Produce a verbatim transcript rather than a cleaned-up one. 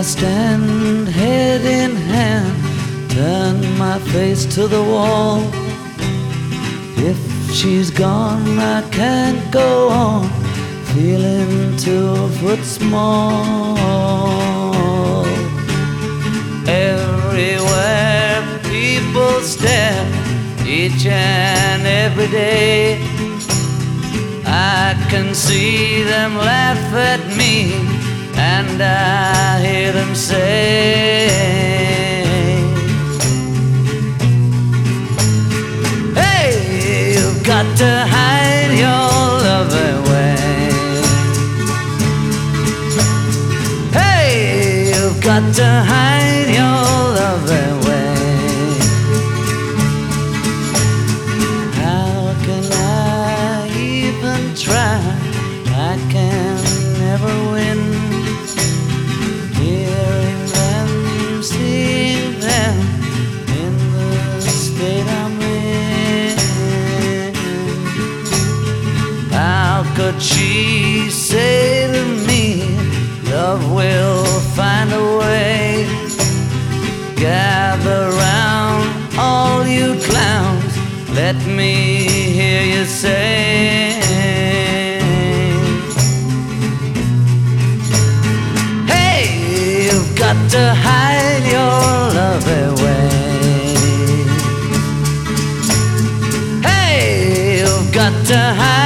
I stand head in hand, turn my face to the wall. If she's gone, I can't go on, feeling two foot small. Everywhere people stare, each and every day. I can see them laugh at me, and I hear them say, hey, you've got to hide your love away. Hey, you've got to hide your love away. How can I even try? I can never win. Hearing them, seeing them in the state I'm in. How could she say to me, love will find a way? Gather round, all you clowns, let me hear you say, hey, you've got to hide your love away. Hey, you've got to hide